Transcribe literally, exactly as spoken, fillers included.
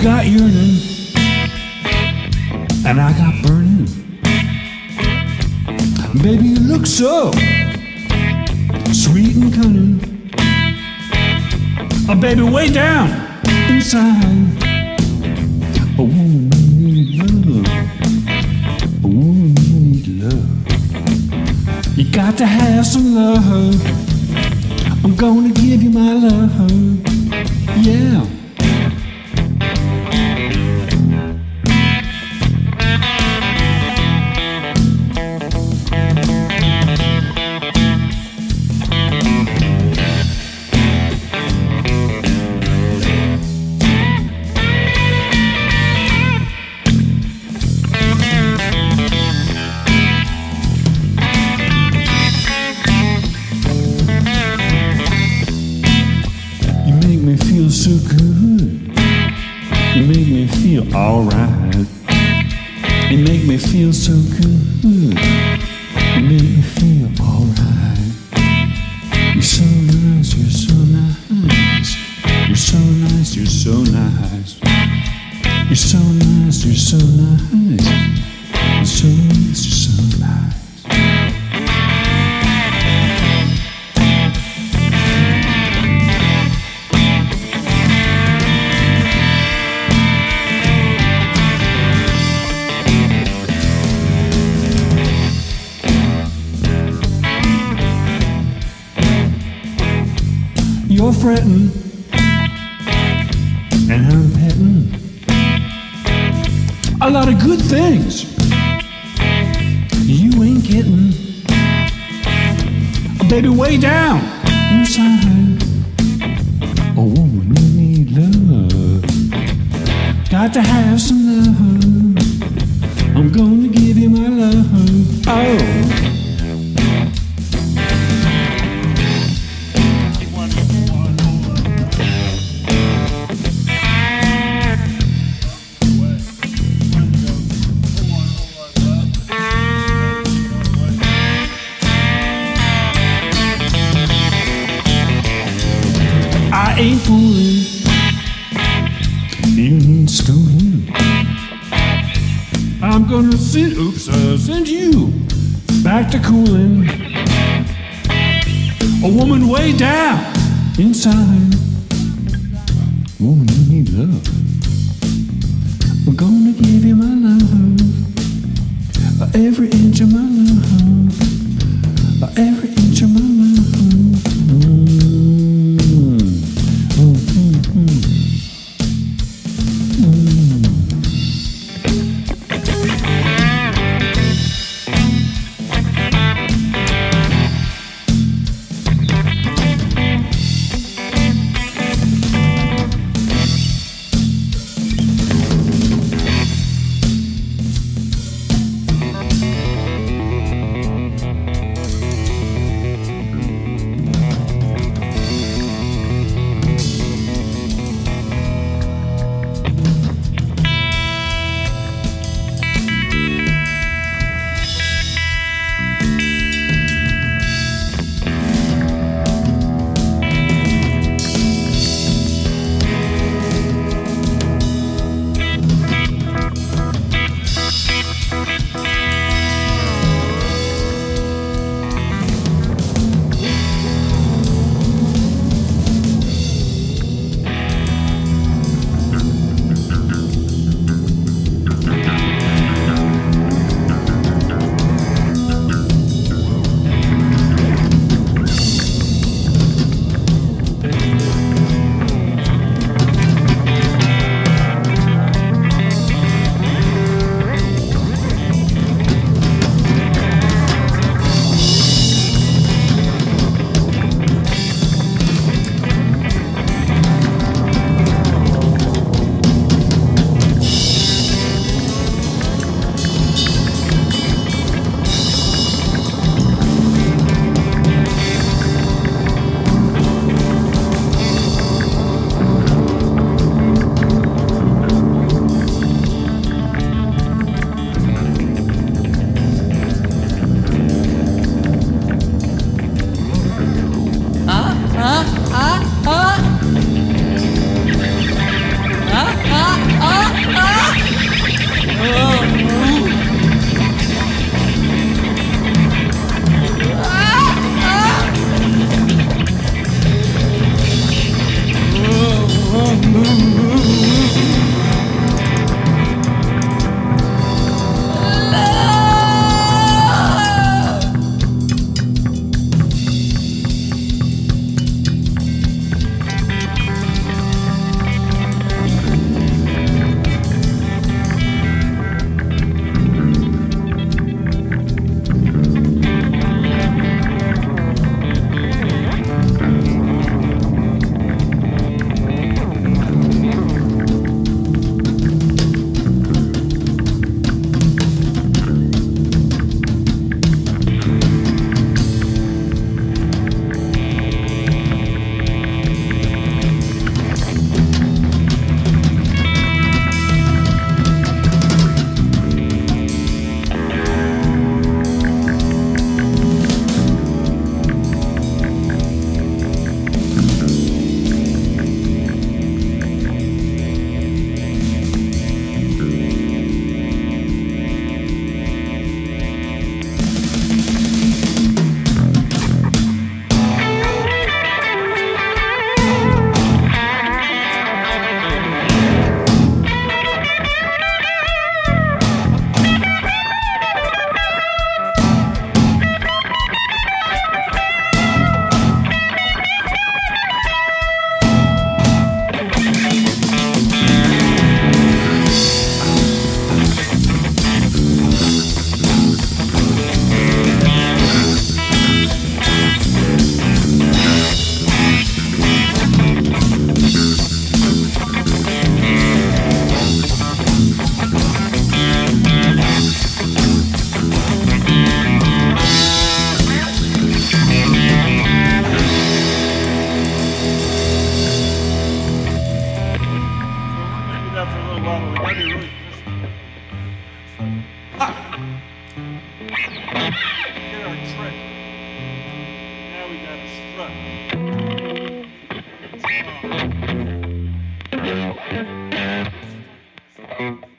got yearning, and I got burning. Baby, you look so sweet and cunning. Oh, baby, way down inside, a woman need love. A woman need love. You got to have some love. I'm gonna give you my love. Yeah. So good, you make me feel alright. You make me feel so good, you make me feel alright. You're so nice, you're so nice. You're so nice, you're so nice. You're so nice, you're so nice. You're so nice, you're so nice. You're fretting, and I'm petting a lot of good things you ain't getting. Baby, way down inside, a woman you need love. Got to have some love. I'm gonna give you my love. Oh. I ain't fooling, you need schooling. I'm gonna send, oops, uh, send you back to cooling. A woman way down inside, woman you need love. I'm gonna give you my love, every inch of my love, every inch of my love. well, we gotta be really ha! Get our trick. Now we gotta strut. Oh.